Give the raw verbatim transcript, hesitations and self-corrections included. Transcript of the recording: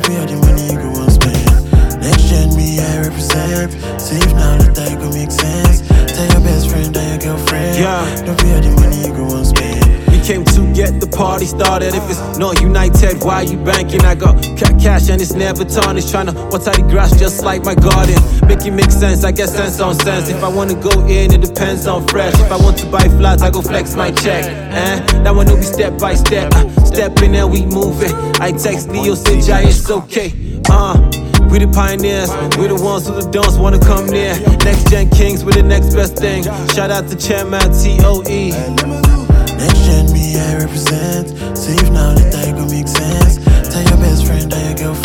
Don't pay all the money you go and spend. Next gen me, I represent. Save now, let that go make sense. Tell your best friend and your girlfriend. Yeah. Don't pay all the money you go and spend. We came to get the party started. If it's not united, why you banking? I got ca- cash and it's never tarnished. Tryna water the grass just like my garden. Make it make sense, I get sense on sense. If I wanna go in, it depends on fresh. If I want to buy flats, I go flex my check. Eh? That one will be step by step. Uh, step in and we move it. I text Leo, say Jai, it's okay. Uh, we the pioneers, we the ones who the don't wanna come near. Next gen kings, we the next best thing. Shout out to Chairman T O E. Next gen me, I represent. Save now, let that go make sense. Tell your best friend and your girlfriend.